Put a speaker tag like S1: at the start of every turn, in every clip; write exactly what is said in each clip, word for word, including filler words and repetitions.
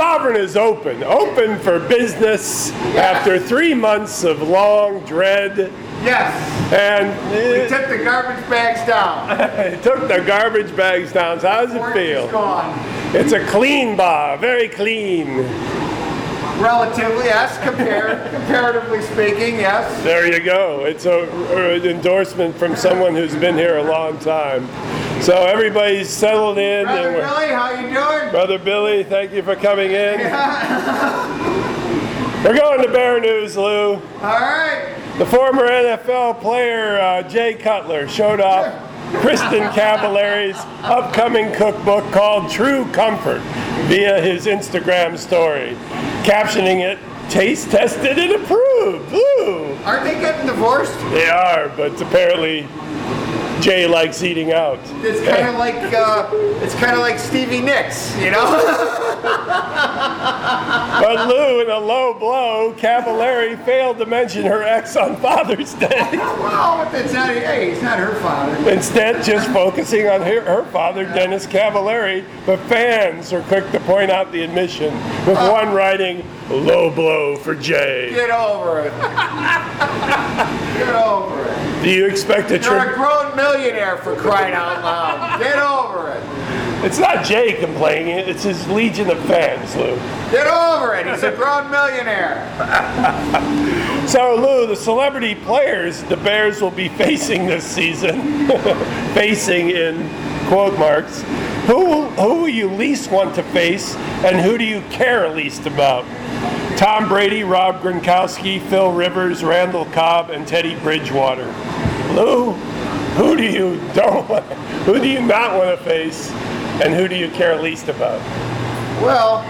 S1: Sovereign is open, open for business yes. after three months of long dread.
S2: Yes.
S1: And
S2: we took the garbage bags down.
S1: took the garbage bags down. So how does it feel?
S2: It's gone.
S1: It's a clean bar, very clean.
S2: Relatively, yes. Compared, comparatively speaking, yes.
S1: There you go. It's a, an endorsement from someone who's been here a long time. So everybody's settled in.
S2: Brother Billy, how you doing?
S1: Brother Billy, thank you for coming in.
S2: Yeah.
S1: We're going to Bear News, Lou.
S2: All right.
S1: The former N F L player uh, Jay Cutler showed off Kristen Cavallari's upcoming cookbook called True Comfort via his Instagram story, captioning it, "Taste tested and approved." Woo!
S2: Aren't they getting divorced?
S1: They are, but apparently Jay likes eating out.
S2: It's kind of like uh, it's kind of like Stevie Nicks, you know.
S1: But Lou, in a low blow, Cavallari failed to mention her ex on Father's Day.
S2: Well, it's not. Hey, he's not her father.
S1: Instead, just focusing on her, her father, Dennis Cavallari. But fans are quick to point out the admission, with uh, one writing, "Low blow for Jay."
S2: Get over it. Get over it.
S1: Do you expect a trip?
S2: You're a grown millionaire, for crying out loud. Get over it.
S1: It's not Jay complaining, it's his legion of fans, Lou.
S2: Get over it, he's a grown millionaire.
S1: So, Lou, the celebrity players the Bears will be facing this season, facing in quote marks, who, who you least want to face and who do you care least about? Tom Brady, Rob Gronkowski, Phil Rivers, Randall Cobb, and Teddy Bridgewater. Lou, who do you don't want, who do you not want to face, and who do you care least about?
S2: Well,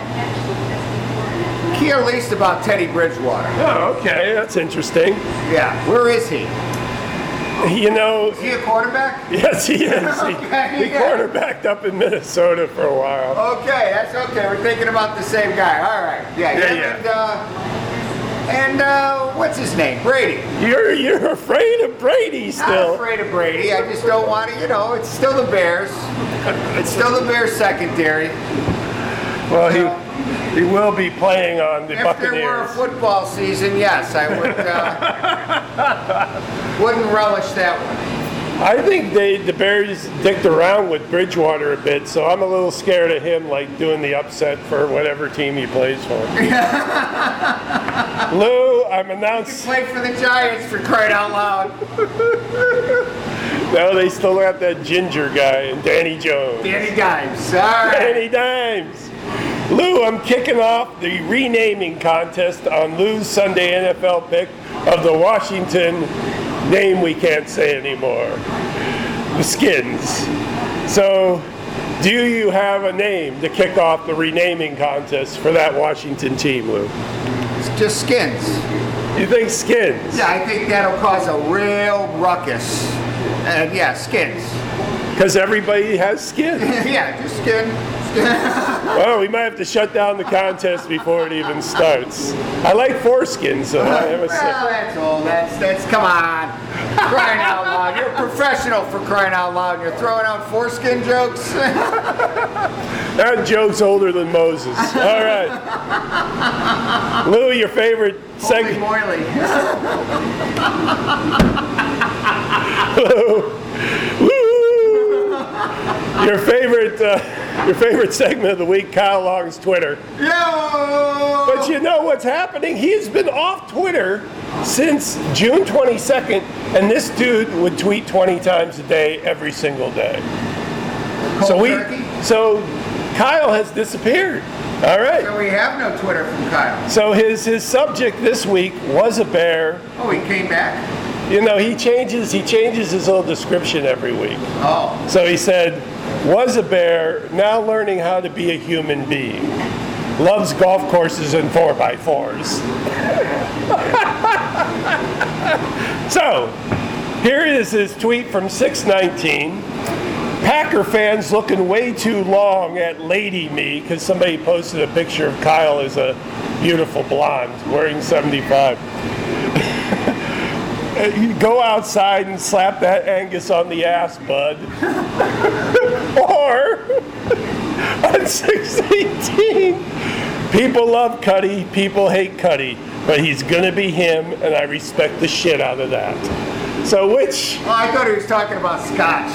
S2: care least about Teddy Bridgewater.
S1: Oh, okay, that's interesting.
S2: Yeah, where is he?
S1: You know,
S2: is he a quarterback?
S1: Yes, he is.
S2: Okay,
S1: he, he
S2: yeah.
S1: quarterbacked up in Minnesota for a while.
S2: Okay, that's okay. We're thinking about the same guy. All right. Yeah,
S1: yeah,
S2: him
S1: yeah.
S2: And, uh, and uh, what's his name? Brady.
S1: You're you're afraid of Brady still.
S2: Not afraid of Brady. I just don't want to. You know, it's still the Bears. It's still the Bears secondary.
S1: Well, he.
S2: Uh,
S1: He will be playing on the
S2: if
S1: Buccaneers.
S2: If there were a football season, yes, I would. Uh, wouldn't relish that one.
S1: I think they the Bears dicked around with Bridgewater a bit, so I'm a little scared of him, like doing the upset for whatever team he plays for. Lou, I'm announcing.
S2: He can play for the Giants, for crying out loud.
S1: No, they still got that ginger guy and Danny Jones.
S2: Danny Dimes. All right.
S1: Danny Dimes. Lou, I'm kicking off the renaming contest on Lou's Sunday N F L pick of the Washington name we can't say anymore, the Skins. So, do you have a name to kick off the renaming contest for that Washington team, Lou?
S2: It's just Skins.
S1: You think Skins?
S2: Yeah, I think that'll cause a real ruckus. And yeah, Skins.
S1: Because everybody has skins.
S2: Yeah, just skin.
S1: Well, we might have to shut down the contest before it even starts. I like foreskins, so I have a
S2: well, that's all. That's, that's, come on. Crying out loud. You're a professional, for crying out loud. You're throwing out foreskin jokes?
S1: That joke's older than Moses. All right. Lou, your favorite segment.
S2: Holy moly.
S1: Lou. Lou. Your favorite, uh, your favorite segment of the week, Kyle Long's Twitter.
S2: Yo!
S1: But you know what's happening? He's been off Twitter since June twenty-second, and this dude would tweet twenty times a day, every single day.
S2: Cold
S1: so we,
S2: turkey?
S1: so Kyle has disappeared. All right.
S2: So we have no Twitter from Kyle.
S1: So his his subject this week was a bear.
S2: Oh, he came back?
S1: You know, he changes he changes his little description every week.
S2: Oh.
S1: So he said, was a bear, now learning how to be a human being. Loves golf courses and four by fours. So, here is his tweet from six nineteen. Packer fans looking way too long at Lady Me, because somebody posted a picture of Kyle as a beautiful blonde wearing seventy-five. You go outside and slap that Angus on the ass, bud. Or, on six eighteen, People love Cuddy, people hate Cuddy, but he's going to be him, and I respect the shit out of that. So which...
S2: Oh, I thought he was talking about scotch.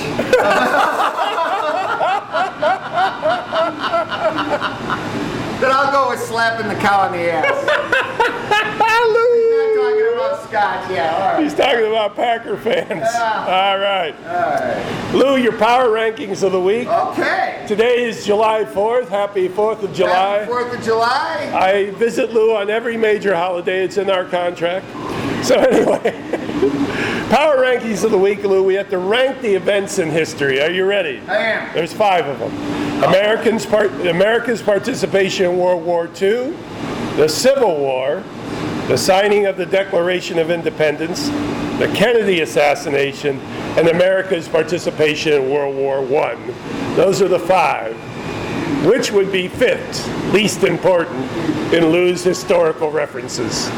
S2: Then I'll go with slapping the cow in the ass. He's not talking about scotch, yeah, all right.
S1: He's talking about Packer fans.
S2: Yeah.
S1: All right.
S2: All right.
S1: Lou, your power rankings of the week.
S2: Okay.
S1: Today is July fourth. Happy fourth of July.
S2: Happy fourth of July.
S1: I visit Lou on every major holiday. It's in our contract. So anyway, power rankings of the week, Lou. We have to rank the events in history. Are you ready?
S2: I am.
S1: There's five of them. Americans part, America's participation in World War Two, the Civil War, the signing of the Declaration of Independence, the Kennedy assassination, and America's participation in World War One. Those are the five. Which would be fifth, least important, in Lou's historical references?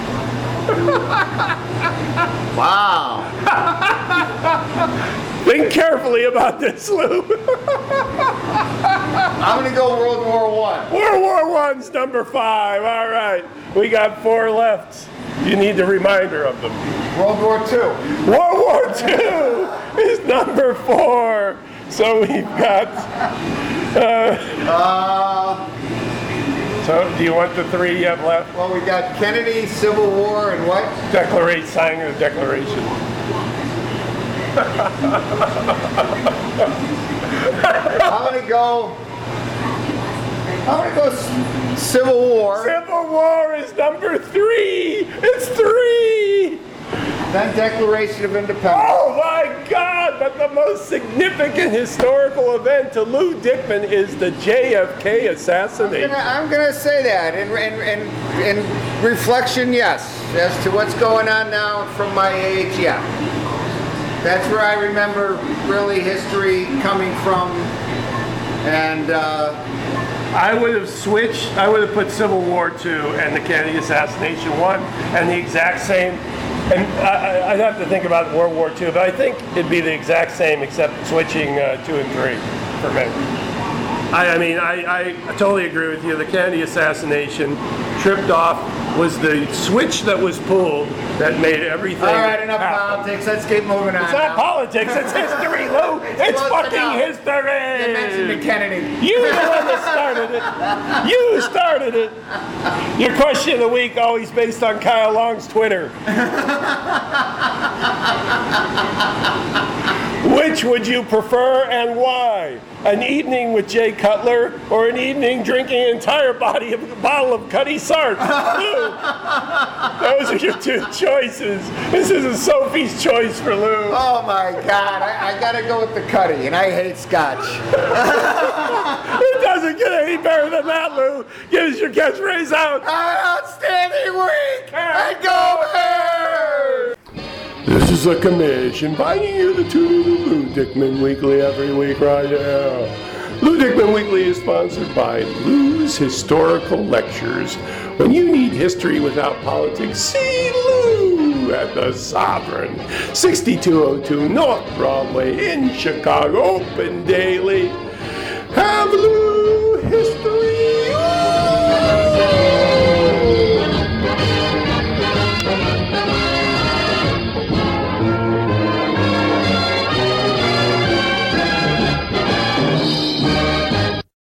S2: Wow.
S1: Think carefully about this, Lou.
S2: I'm going to go World War One.
S1: World War One's number five. All right. We got four left. You need a reminder of them.
S2: World War Two.
S1: World War Two is number four. So we've got... Uh,
S2: Uh,
S1: so do you want the three you have left?
S2: well, we got Kennedy, Civil War, and what?
S1: Declaration, signing of the Declaration.
S2: I'm going to go... I'm going to go C- Civil War.
S1: Civil War is number three. It's three.
S2: Then Declaration of Independence.
S1: Oh my God! But the most significant historical event to Lou Dickman is the J F K
S2: I'm
S1: assassination.
S2: gonna, I'm gonna say that in, in, in, in reflection, yes. As to what's going on now from my age, yeah. That's where I remember really history coming from. And uh,
S1: I would have switched. I would have put Civil War two and the Kennedy assassination one, and the exact same. And I, I'd have to think about World War Two, but I think it'd be the exact same except switching uh, two and three for me. I, I mean, I, I totally agree with you. The Kennedy assassination tripped off was the switch that was pulled that made everything
S2: all right, enough
S1: happen.
S2: politics. Let's keep moving on.
S1: It's not
S2: now.
S1: politics. It's history, Lou. It's
S2: close
S1: fucking
S2: enough.
S1: history.
S2: You mentioned the Kennedy.
S1: You the one that started it. You started it. Your question of the week always based on Kyle Long's Twitter. Which would you prefer and why? An evening with Jay Cutler or an evening drinking an entire body of, bottle of Cuddy Sark? Lou, those are your two choices. This is a Sophie's choice for Lou.
S2: Oh my God, I, I gotta go with the Cuddy, and I hate scotch.
S1: It doesn't get any better than that, Lou. Give us your catchphrase out.
S2: Have an outstanding week, and go Bears!
S1: This is a commission inviting you to tune in to Lou Dickman Weekly every week right now. Lou Dickman Weekly is sponsored by Lou's Historical Lectures. When you need history without politics, see Lou at the Sovereign, sixty-two oh two North Broadway in Chicago, open daily. Have Lou